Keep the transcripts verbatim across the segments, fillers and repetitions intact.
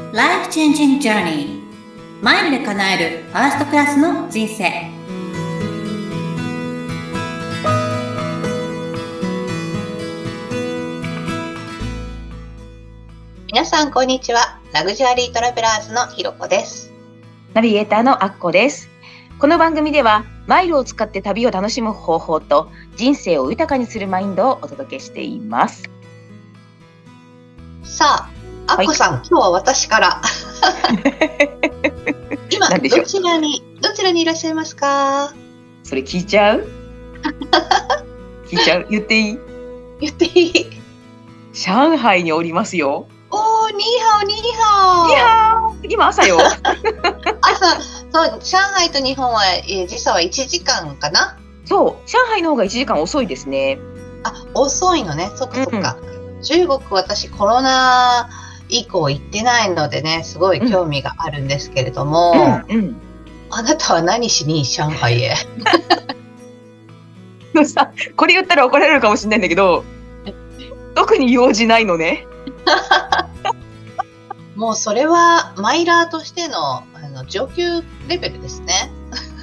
Life Changing Journey マイルで叶えるファーストクラスの人生。 皆さんこんにちは。ラグジュアリートラベラーズのひろこです。 ナビゲーターのアッコです。この番組ではマイルを使って旅を楽しむ方法と人生を豊かにするマインドをお届けしています。 さあ、アッコさん、はい、今日は私から今どちらにどちらにいらっしゃいますか？ それ聞いちゃう聞いちゃう言っていい言っていい上海におりますよ。 おー、ニーハオニーハオニーハオ今朝よ朝、そう、上海と日本は、えー、時差はいちじかんかな。 そう、上海の方がいちじかん遅いですね。 あ、遅いのね。そっかそっか、うん、中国私コロナ以降行ってないのでね、すごい興味があるんですけれども、うんうん、あなたは何しに上海へさこれ言ったら怒られるかもしれないんだけど特に用事ないのねもうそれはマイラーとしての、あの上級レベルですね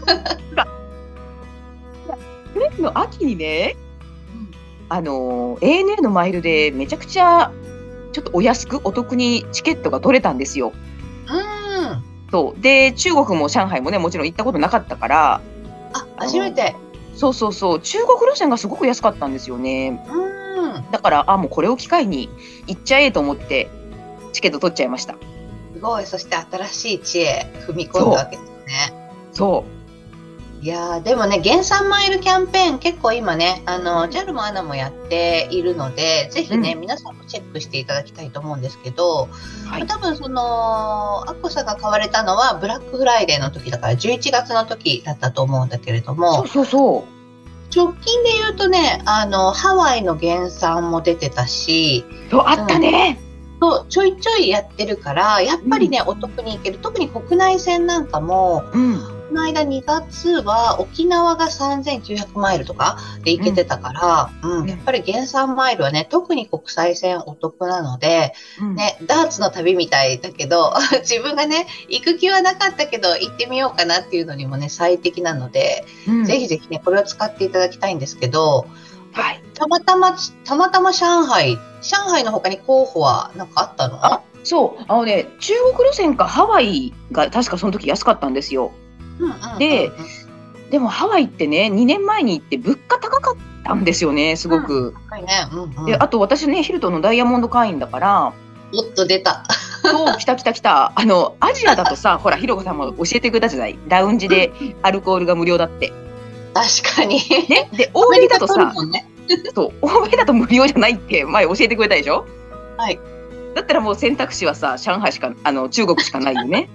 去年の秋にね、うん、あの エーエヌエー のマイルでめちゃくちゃちょっとお安くお得にチケットが取れたんですよ。 うんそうで中国も上海もねもちろん行ったことなかったから、 あ、初めて。 そうそうそう中国路線がすごく安かったんですよね。 うんだからあもうこれを機会に行っちゃえと思ってチケット取っちゃいました。 すごい。そして新しい地へ踏み込んだわけですね。 そういやでもね、減産マイルキャンペーン結構今ね、あの ジャル もアナもやっているので、ぜひね、うん、皆さんもチェックしていただきたいと思うんですけど、はい、多分そのアッコさんが買われたのはブラックフライデーの時だからじゅういちがつの時だったと思うんだけれども、 そうそうそう直近で言うとね、あのハワイの減産も出てたし、 そうあったね、 うん、そうちょいちょいやってるからやっぱりね、うん、お得に行ける。特に国内線なんかも、うんこの間にがつは沖縄がさんぜんきゅうひゃくマイルとかで行けてたから、うんうん、やっぱり減産マイルはね特に国際線お得なので、うんね、ダーツの旅みたいだけど自分がね行く気はなかったけど行ってみようかなっていうのにもね最適なので、うん、ぜひぜひねこれを使っていただきたいんですけど、はい、たまたまたまたま上海上海の他に候補は何かあったの？ あそうあのね中国路線かハワイが確かその時安かったんですよ。 うんうんうんうん、 で, でもハワイってねにねんまえに行って物価高かったんですよねすごく、 うん高いねうんうん、 であと私ねヒルトンのダイヤモンド会員だからおっと出たそう来た来た来たあのアジアだとさほらひろこさんも教えてくれたじゃないラウンジでアルコールが無料だって確かに、 ね、で欧米だとさ、ね、そう欧米だと無料じゃないって前教えてくれたでしょ。 はいだったらもう選択肢はさ上海しかあの中国しかないよね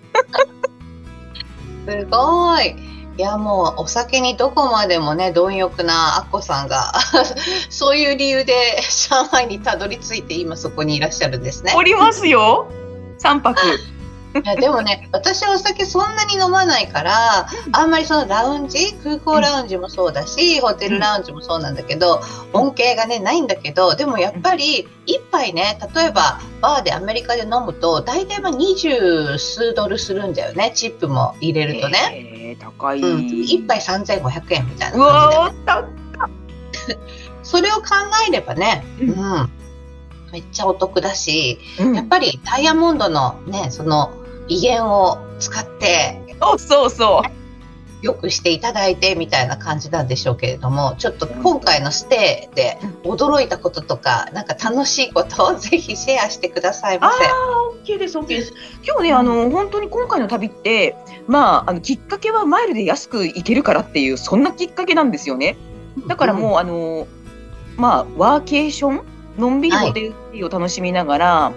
すごい。いやもうお酒にどこまでもね貪欲なアッコさんがそういう理由で上海にたどり着いて今そこにいらっしゃるんですね。 おりますよさんぱくいやでもね私はお酒そんなに飲まないからあんまりそのラウンジ空港ラウンジもそうだしホテルラウンジもそうなんだけど恩恵がねないんだけどでもやっぱり一杯ね例えばバーでアメリカで飲むと大体まあにじゅう数ドルするんだよね。チップも入れるとね、 えー、高い、 うん、一杯さんぜんごひゃくえんみたいな感じで、ね、 うわーそれを考えればね、うんうん、めっちゃお得だし、うん、やっぱりダイヤモンドのねその威厳を使ってそうそうそうよくしていただいてみたいな感じなんでしょうけれども、ちょっと今回のステイで驚いたこととかなんか楽しいことをぜひシェアしてくださいませ。 あー OK です OK です。今日ねあの本当に今回の旅ってまああのきっかけはマイルで安く行けるからっていうそんなきっかけなんですよね。だからもう、うん、あのまあワーケーションのんびりホテルステイを楽しみながら、はい、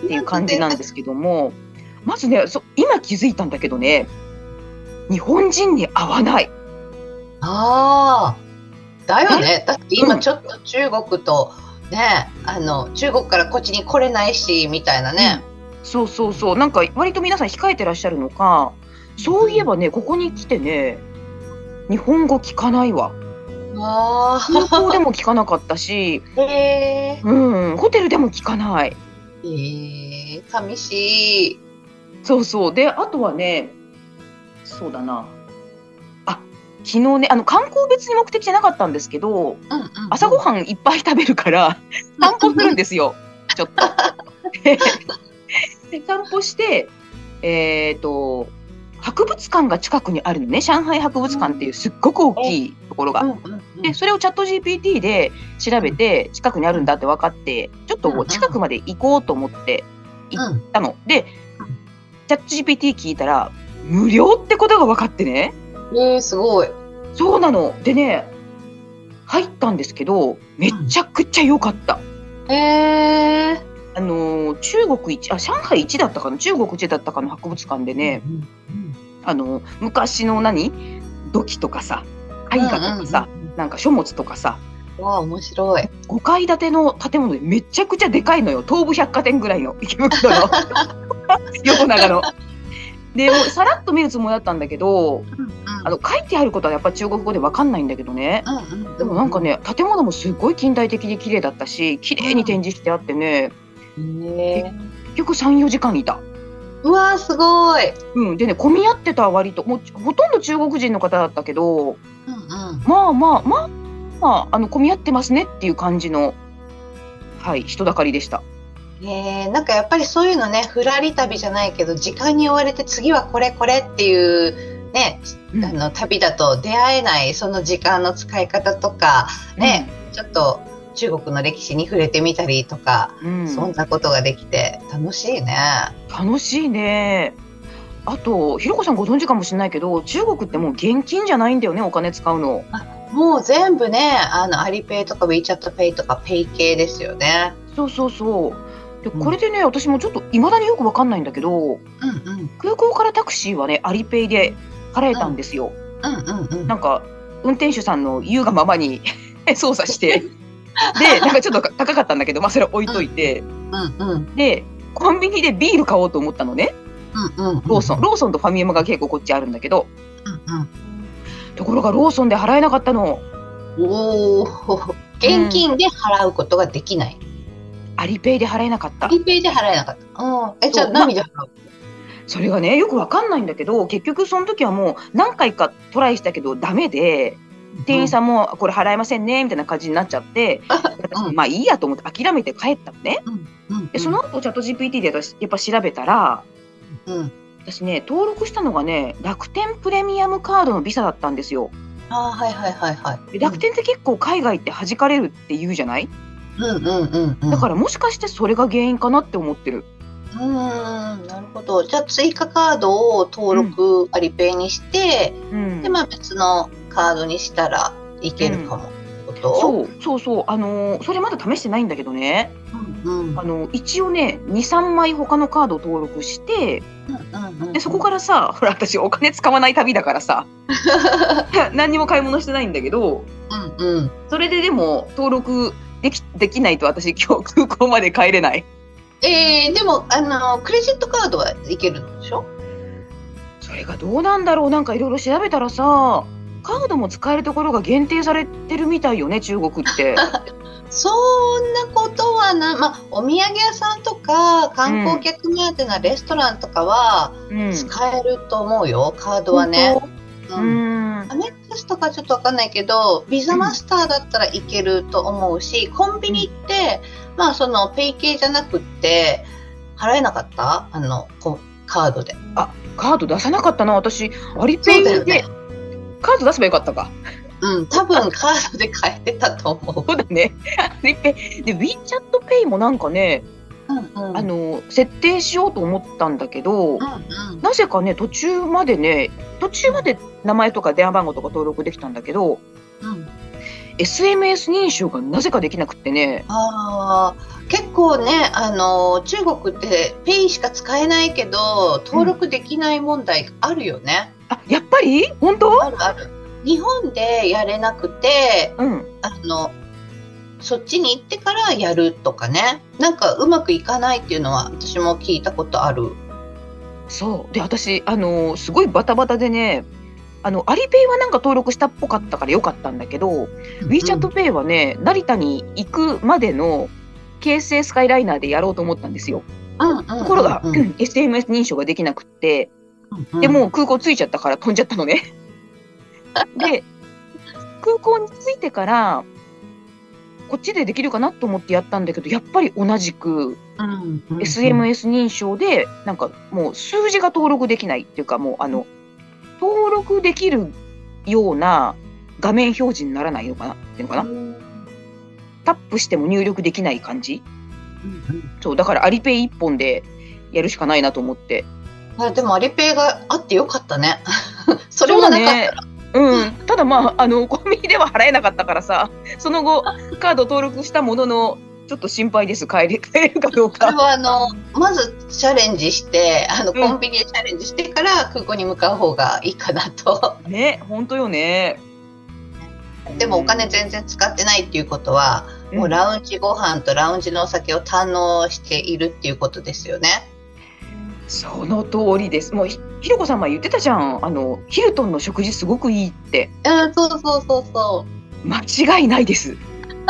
っていう感じなんですけども、まずねそ今気づいたんだけどね日本人に合わない。 ああだよね。だって今ちょっと中国とね、うん、あの中国からこっちに来れないしみたいなね、 うん、そうそうそうなんか割と皆さん控えてらっしゃるのかそういえばねここに来てね日本語聞かないわ。 あ空港でも聞かなかったし、 へーうん、ホテルでも聞かない。 えー、寂しい。 そうそう。で、あとはね、そうだな。あ、昨日ね、あの観光別に目的じゃなかったんですけど、 うんうんうん、 朝ごはんいっぱい食べるから散歩するんですよ。ちょっと。で散歩して、えっと、博物館が近くにあるのね。上海博物館っていうすっごく大きいところが。 うんうんうん、 で、それをチャット ジーピーティー で調べて、近くにあるんだって分かって、ちょっと近くまで行こうと思って行ったの。で、チャット ジーピーティー 聞いたら、無料ってことが分かってね。 えー、すごい。 そうなの。でね、入ったんですけど、めちゃくちゃ良かった。 えーあの中国一、あ、上海一だったかな、中国一だったかの博物館でね、うんうん、あの昔の何土器とかさ、絵画とかさ、うんうんうん、なんか書物とかさ、 わあ面白い。 ごかい建ての建物でめちゃくちゃでかいのよ。東武百貨店ぐらいの池袋の横長の。でもうさらっと見るつもりだったんだけど、うんうん、あの書いてあることはやっぱ中国語で分かんないんだけどね、うんうんうんうん、でもなんかね、建物もすごい近代的で綺麗だったし、綺麗に展示してあってね、うん、結局 さん,よ 時間いた。 うわーすごい、 うん、でね、混み合ってた。割ともうほとんど中国人の方だったけど、うんうん、まあまあまあ、まあ、あの混み合ってますねっていう感じの、はい、人だかりでした。 えー、なんかやっぱりそういうのね、ふらり旅じゃないけど時間に追われて次はこれこれっていうね、うん、あの旅だと出会えないその時間の使い方とかね、うん、ちょっと中国の歴史に触れてみたりとか、うん、そんなことができて楽しいね。 楽しいね。あとひろこさんご存知かもしれないけど、中国ってもう現金じゃないんだよね、お金使うの。 あ、もう全部ね、あのアリペイとか WeChat Pay とかペイ系ですよね。 そうそうそう。でこれでね、うん、私もちょっと未だによく分かんないんだけど、うんうん、空港からタクシーはねアリペイで払えたんですよ、うんうんうんうん、なんか運転手さんの言うがままに操作してでなんかちょっと高かったんだけど、まあ、それ置いといて、うんうんうん、でコンビニでビール買おうと思ったのね、うんうんうん、ローソンローソンとファミマが結構こっちあるんだけど、うんうん、ところがローソンで払えなかったの。 おー、現金で払うことができない、うん、 アリペイで払えなかった。 アリペイで払えなかった。うん、え、じゃあ何で払う？まあ、 それがねよくわかんないんだけど、結局その時はもう何回かトライしたけどダメで、店員さんもこれ払えませんねみたいな感じになっちゃって、うん、まあいいやと思って諦めて帰ったのね、うんうんうん、でその後チャット ジーピーティー で私やっぱ調べたら、うん、私ね登録したのがね楽天プレミアムカードのビザだったんですよ。 あ、はいはいはいはい。 楽天って結構海外って弾かれるって言うじゃない、うんうんうんうん、だからもしかしてそれが原因かなって思ってる。 うーん、なるほど。じゃあ追加カードを登録、うん、アリペイにして、うん、でまあ別のカードにしたらいけるかも、うん、こと。 そうそうそう、あのー、それまだ試してないんだけどね、うんうん、あの一応ね に,さん 枚他のカードを登録して、うんうんうんうん、でそこからさ、ほら私お金使わない旅だからさ何にも買い物してないんだけど、うんうん、それででも登録でき、できないと私今日空港まで帰れない。 えー、でもあのクレジットカードはいけるのでしょ？ それがどうなんだろう。なんかいろいろ調べたらさ、カードも使えるところが限定されてるみたいよね、中国ってそんなことはな、まあ、お土産屋さんとか観光客目当てなレストランとかは使えると思うよ、うん、カードはね。うん、アメックスとかちょっと分かんないけどビザマスターだったらいけると思うし、コンビニって、うん、まあそのペイ系じゃなくって払えなかった？あのカードで。 あ、カード出さなかったな私。アリペイで、ね、カード出せばよかったか。 うん、多分カードで買えてたと思う。 そうだね。アリペイで WeChat Pay もなんかね、うんうん、あの設定しようと思ったんだけど、うんうん、なぜかね途中までね途中まで名前とか電話番号とか登録できたんだけど、うん、エスエムエス 認証がなぜかできなくってね。 あ、結構ね、あの中国ってペイしか使えないけど登録できない問題あるよね、 うん、あ、やっぱり本当？ あるある。日本でやれなくて、うん、あのそっちに行ってからやるとかね、なんかうまくいかないっていうのは私も聞いたことある。 そうで私あのすごいバタバタでね、あのアリペイはなんか登録したっぽかったからよかったんだけど、うん、WeChat Pay はね成田に行くまでの京成スカイライナーでやろうと思ったんですよ。 うんうんうんうん、 ところが、うん、エスエムエス 認証ができなくって、うん、でもう空港着いちゃったから飛んじゃったのね。で空港に着いてからこっちでできるかなと思ってやったんだけど、やっぱり同じく エスエムエス 認証でなんかもう数字が登録できないっていうか、もうあの登録できるような画面表示にならないのかなっていうのかな、タップしても入力できない感じ、うんうん、そうだからアリペイ一本でやるしかないなと思って。 あ、でもアリペイがあってよかったね。それもなかったら、 うん、ただまあ、あのコンビニでは払えなかったからさ、その後カード登録したもののちょっと心配です。帰れ、帰れるかどうか。 それはあのまずチャレンジしてあのコンビニでチャレンジしてから空港に向かう方がいいかなと、 うん、ね、本当よね。 でもお金全然使ってないっていうことは、うん、もうラウンジご飯とラウンジのお酒を堪能しているっていうことですよね。 その通りです。もうひろこさんも言ってたじゃん、あのヒルトンの食事すごくいいって。 うん、そうそうそうそう。 間違いないです。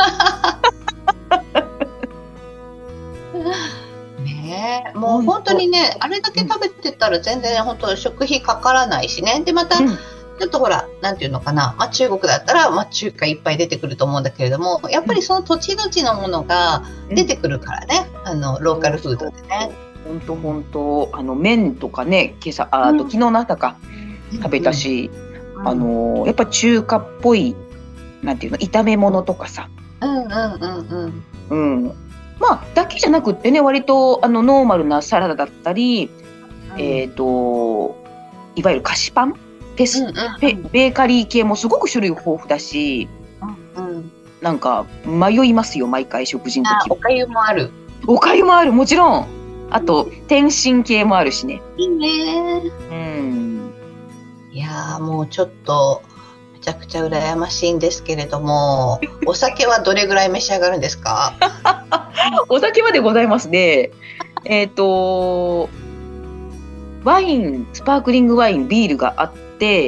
ねえ、もう本当にね、あれだけ食べてたら全然本当食費かからないしね。でまた、うん、ちょっとほらなんていうのかな、まあ、中国だったら、まあ、中華いっぱい出てくると思うんだけれども、やっぱりその土地土地のものが出てくるからね、うん、あのローカルフードでね。 本当本当、あの麺とかね、今朝あと昨日の朝か、うん、食べたし、うん、あのやっぱ中華っぽいなんていうの、炒め物とかさ、 うんうんうんうん、うん、まあだけじゃなくってね、割とあのノーマルなサラダだったり、うん、えっといわゆる菓子パン、ペス、うんうんうん、ベーカリー系もすごく種類豊富だし、うんうん、なんか迷いますよ、毎回食事の時。 おかゆもある。 おかゆもある、もちろん。あと天津系もあるしね。 いいね。 うん。 いやー、もうちょっとめちゃくちゃ羨ましいんですけれども、お酒はどれぐらい召し上がるんですか？ お酒までございますね。えっとワイン、スパークリングワイン、ビールがあって、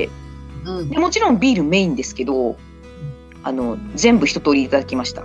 うん、でもちろんビールメインですけど、あの全部一通りいただきました。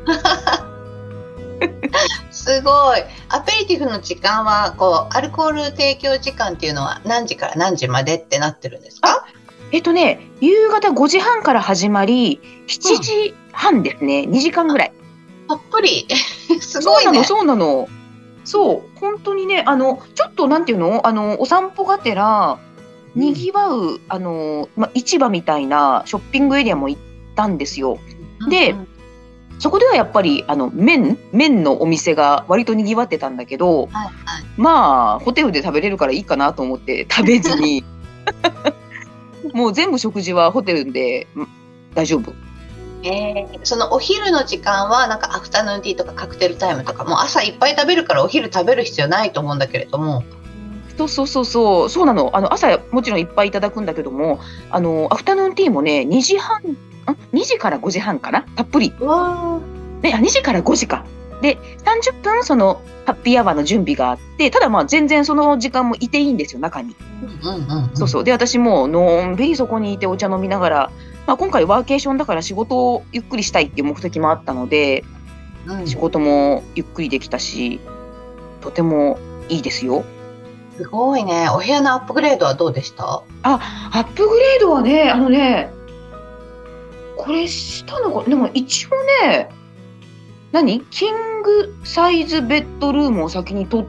すごい。アペリティフの時間はこうアルコール提供時間っていうのは何時から何時までってなってるんですか？ えっとね、夕方ごじはんから始まりしちじはんですね、うん、にじかんぐらい。 たっぷり。すごいね。 そうなのそうなの。そう本当にね、あのちょっとなんていうの、あのお散歩がてらにぎわう、うん、あの、ま、市場みたいなショッピングエリアも行ったんですよ。で、うんうん、そこではやっぱりあの麺麺のお店が割とにぎわってたんだけど、はいはい、まあホテルで食べれるからいいかなと思って食べずにもう全部食事はホテルで大丈夫。 えー、そのお昼の時間はなんかアフタヌーンティーとかカクテルタイムとか、もう朝いっぱい食べるからお昼食べる必要ないと思うんだけれども。 そうそうそうそうそうなの。あの朝もちろんいっぱいいただくんだけども、あのアフタヌーンティーもねにじはん、にじからごじはんかな、たっぷり。わね、あにじからごじか。でさんじゅっぷんそのハッピーアワーの準備があって、ただまあ全然その時間もいていいんですよ、中に。うんうんうんうん、そうそう。で私ものんびりそこにいてお茶飲みながら、まあ、今回ワーケーションだから仕事をゆっくりしたいっていう目的もあったので、うん、仕事もゆっくりできたし、とてもいいですよ。 すごいね。お部屋のアップグレードはどうでした？ あ、アップグレードはね、あのね、これしたのか、でも一応ね、何？キングサイズベッドルームを先に取って、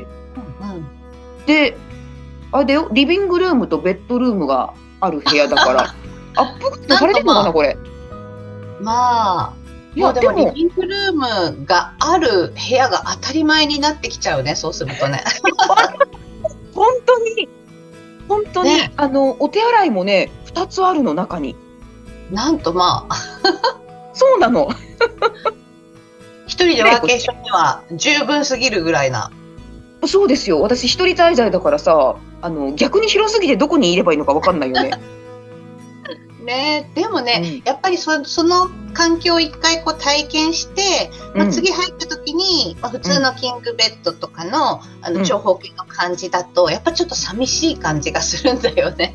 うんうん、で、あれだよ、リビングルームとベッドルームがある部屋だから、アップグレードされてるのかな、これ。 まあ、いや、でもリビングルームがある部屋が当たり前になってきちゃうね、そうするとね。 本当に、本当に、ね、あのお手洗いもね、ふたつあるの、中に。 なんとまあ。 そうなの。 一人でワーケーションには十分すぎるぐらいな。 そうですよ。私一人滞在だからさ、あの逆に広すぎてどこにいればいいのか分かんないよね。 ね、でもね、うん、やっぱり そ, その環境を一回こう体験して、まあ、次入った時に、うん、まあ、普通のキングベッドとかの、うん、あの長方形の感じだと、やっぱちょっと寂しい感じがするんだよね。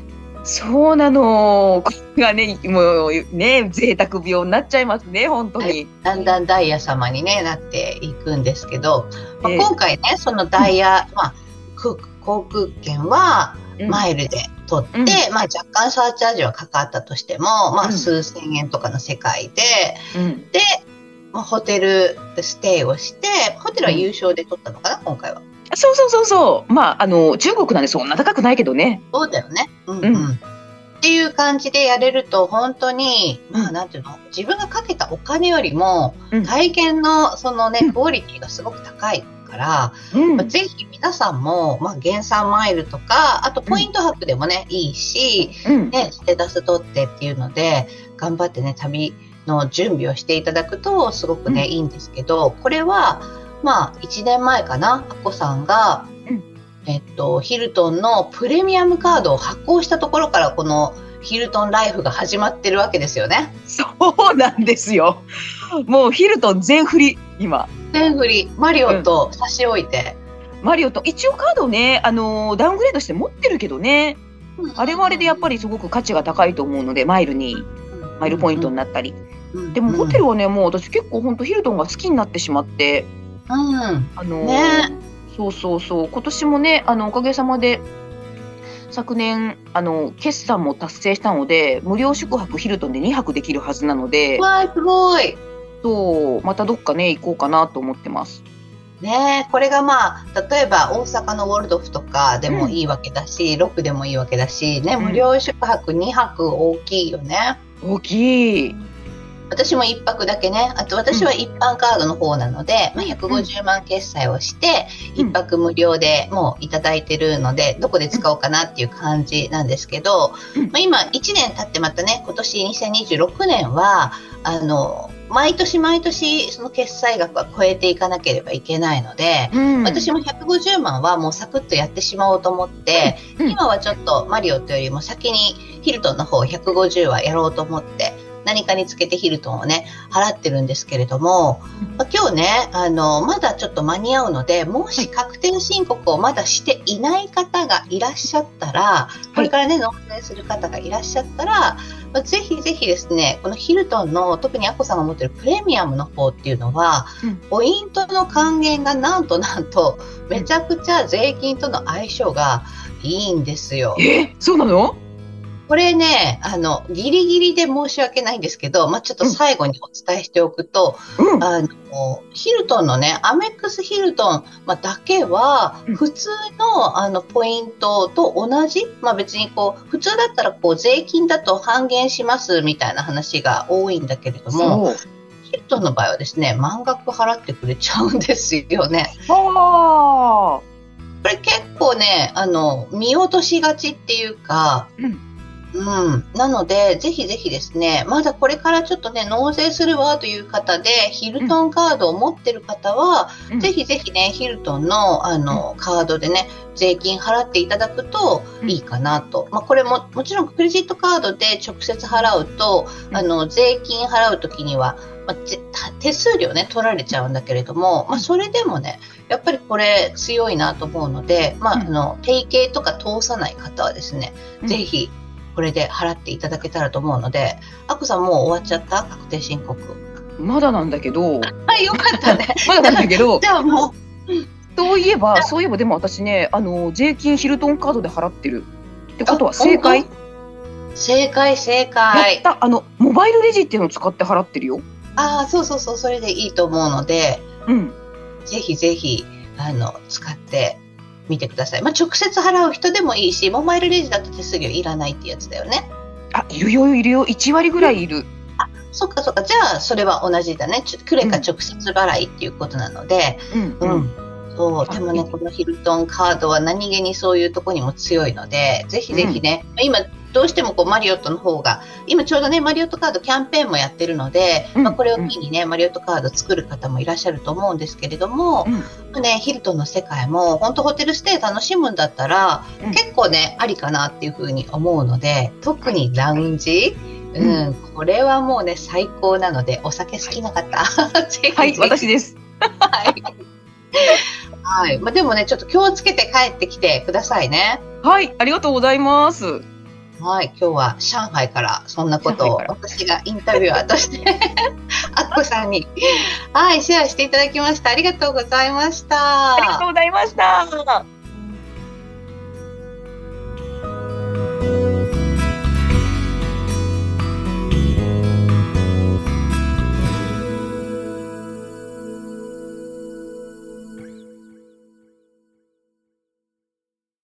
そうなの。これがね、もうね、贅沢病になっちゃいますね、本当に。 だんだんダイヤ様に、ね、なっていくんですけど、まあ、 ええ今回ね、そのダイヤ、まあ、空航空券はうんマイルで取って、 うんまあ、若干サーチャージはかかったとしても、まあ、 うん数千円とかの世界で、 うん。 で、まあ、ホテルステイをして、ホテルは優勝で取ったのかな、今回は。 そうそうそうそう。まあ、あの、中国なんでそんな高くないけどね。 そうだよね。うんううんん。っていう感じでやれると、本当に、まあ、 うんなんていうの、自分がかけたお金よりも、 うん体験の、そのねうん、 クオリティがすごく高いから、 うんまあ、ぜひ皆さんも、まあ、減産マイルとか、あとポイント泊でもね、いいし、 うん。 ね、ステータス取ってっていうので、頑張ってね、旅の準備をしていただくと、すごくね、 うんいいんですけど、これは、まあ、いちねんまえかな、アッコさんが、 うんえっと、ヒルトンのプレミアムカードを発行したところから、このヒルトンライフが始まってるわけですよね。 そうなんですよ。もうヒルトン全振り、今。 全振り、マリオと差し置いて。 マリオと、一応カードね、あのーダウングレードして持ってるけどね、あれはあれでやっぱりすごく価値が高いと思うので、マイルに、マイルポイントになったり。 うん、 でもホテルはね、もう私結構本当ヒルトンが好きになってしまって、 うん、 あのーねそうそうそう、今年もね、あの、おかげさまで、昨年、あの、決算も達成したので、無料宿泊ヒルトンでにはくできるはずなので、 わー、すごい。 そう、またどっかね、行こうかなと思ってます。 ねえ、これがまあ、例えば大阪のウォルドフとかでもいいわけだし、ロックでもいいわけだし、ね、 うん無料宿泊にはく大きいよね。 大きい。 私もいっぱくだけね、あと私は一般カードの方なので、まあ、ひゃくごじゅうまん決済をして、 うんいっぱく無料でもういただいてるので、どこで使おうかなっていう感じなんですけど、 うんまあ、今いちねん経ってまたね、今年にせんにじゅうろくねんは、あの、毎年毎年その決済額は超えていかなければいけないので、 うん私もひゃくごじゅうまんはもうサクッとやってしまおうと思って、 うん今はちょっとマリオットよりも先にヒルトンの方ひゃくごじゅうはやろうと思って、何かにつけてヒルトンをね、払ってるんですけれども、まあ、今日ね、あの、まだちょっと間に合うので、もし確定申告をまだしていない方がいらっしゃったら、これからね、納税する方がいらっしゃったら、まあ、ぜひぜひですね、このヒルトンの、特にアッコさんが持ってるプレミアムの方っていうのは、 うんポイントの還元がなんとなんと、めちゃくちゃ税金との相性がいいんですよ。 え、そうなの？ これね、あの、ギリギリで申し訳ないんですけど、まあ、ちょっと最後にお伝えしておくと、 うん。 あの、ヒルトンのね、アメックスヒルトン、まあ、だけはうん、 普通の、あの、ポイントと同じ、まあ、別にこう、普通だったらこう、税金だと半減しますみたいな話が多いんだけれども、 そう。 ヒルトンの場合はですね、満額払ってくれちゃうんですよね。 はあ。 これ結構ね、あの、見落としがちっていうか、 うん。 うん。なので、ぜひぜひですね、まだこれからちょっとね、納税するわという方で、ヒルトンカードを持ってる方は、 うんぜひぜひね、ヒルトンの、あの、カードでね、税金払っていただくといいかなと。まあ、これも、もちろんクレジットカードで直接払うと、 うんあの、税金払うときには、まあ、ぜ手数料ね、取られちゃうんだけれども、まあ、それでもね、やっぱりこれ強いなと思うので、まあ、 うんあの、定型とか通さない方はですね、 うんぜひ、これで払っていただけたらと思うので、アッコさんもう終わっちゃった確定申告。 まだなんだけど、 はい、よかったね。 まだなんだけど、 じゃあもう、 そういえば、そういえばでも私ね、あの、税金ヒルトンカードで払ってる。ってことは正解？ あ正解、正や解っ。た。あの、モバイルレジっていうのを使って払ってるよ。 ああ、そうそうそう、それでいいと思うので、 うん。 ぜひぜひ、あの、使ってみてください。まあ、直接払う人でもいいし、モバイルレジだと手数料いらないってやつだよね。 あ、いるよ、いるよ。いち割ぐらいいる。 そっかそっか。じゃあ、それは同じだね。ちょクレカ直接払いっていうことなので、 うん。 う。ん。そう。 あでもね、このヒルトンカードは何気にそういうとこにも強いので、ぜひぜひね、今、どうしてもこうマリオットの方が、今ちょうどね、マリオットカードキャンペーンもやってるので、 うんまあ、これを機にね、マリオットカード作る方もいらっしゃると思うんですけれども、 うん。 まあね、ヒルトンの世界も、本当ホテルステイ楽しむんだったら、 うん結構ね、ありかなっていうふうに思うので、特にラウンジ、 ううん、これはもうね、最高なので、お酒好きな方、ぜひぜひはい、私です。 はい。はい。まあ、でもね、ちょっと気をつけて帰ってきてくださいね。 はい、ありがとうございます。 はい、今日は上海からそんなことを私がインタビュアーとしてアッコさんに、はい、シェアしていただきました。ありがとうございました。 ありがとうございました。